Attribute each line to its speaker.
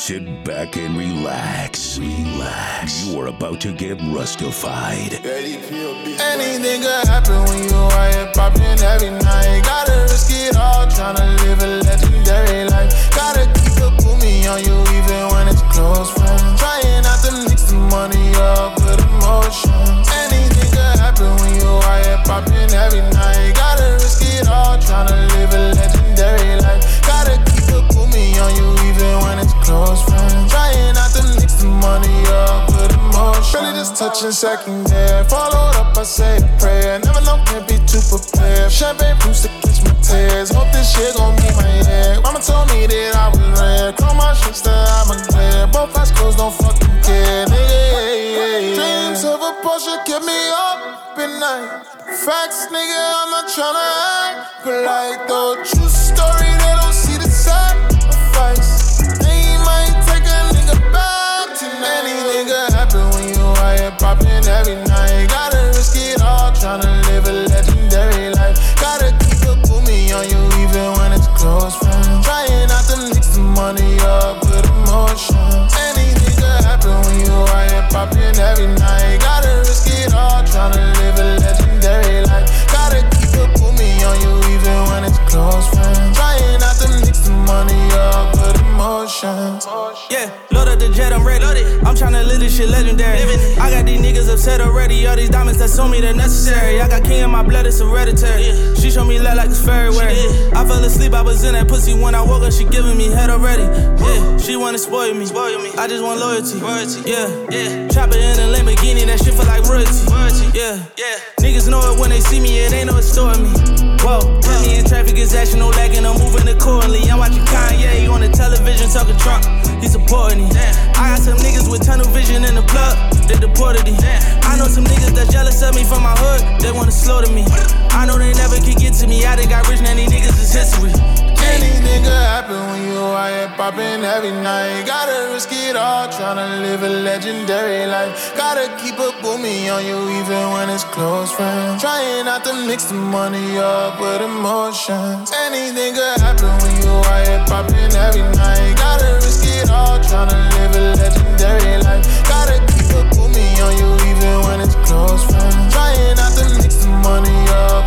Speaker 1: Sit back and relax. You are about to get rustified.
Speaker 2: Anything could happen when you are here popping every night. Gotta risk it all, tryna live a legendary life. Gotta keep a boomie on you even when it's close friends. Trying not to mix the money up with emotions. Anything could happen when you are here popping every night. Gotta risk it all, tryna live a legendary life. Gotta keep a boomie on you even when it's close friends. Trying not to mix the money up with emotions. Really just touching second there. Followed up, I say a prayer. Never know, can't be too prepared. Champagne proofs to catch my tears. Hope this shit gon' meet my head. Mama told me that I was red. Chrome my shits that I'm a glare. Both eyes closed, don't fucking care, nigga. Dreams of a Porsche kept me up at night. Facts, nigga, I'm not tryna act polite though. True story, they don't see the sacrifice. They might take a nigga back tonight. Anything could happen when you are here popping every night. Gotta risk it all, tryna live a legendary life. Gotta keep a boomie on you even when it's close friends. Trying not to mix the money up with emotions. Anything could happen when you are here popping every night. Gotta risk it all, tryna live a legendary life. Gotta keep a boomie on you even when it's close friends. Trying not to mix the money up with emotions.
Speaker 3: Yeah, load up the jet, I'm ready. I'm tryna live this shit legendary. I got these niggas upset already. All these diamonds that's on me, they're necessary. I got king in my blood, it's hereditary. She showed me love like it's February. I fell asleep, I was in that pussy when I woke up. She giving me head already. Yeah, she wanna spoil me. I just want loyalty. Yeah. Chopper in a Lamborghini, that shit feel like royalty. Yeah. Niggas know it when they see me, it ain't no extorting me. Whoa, put me in traffic, it's action, no lagging, I'm moving accordingly. I'm watching Kanye on the television talking Trump. He supporting me. I got some niggas with tunnel vision in the plug, they deported me. I know some niggas that's jealous of me from my hood, they wanna slaughter me. I know they never could get to me, I done got rich, now these niggas is history.
Speaker 2: Anything could happen when you are here popping every night. Gotta risk it all, tryna live a legendary life. Gotta keep a boomie on you even when it's close friends. Trying not to mix the money up with emotions. Anything could happen when you are here popping every night. Gotta risk it all, tryna live a legendary life. Gotta keep a boomie on you even when it's close friends. Trying not to mix the money up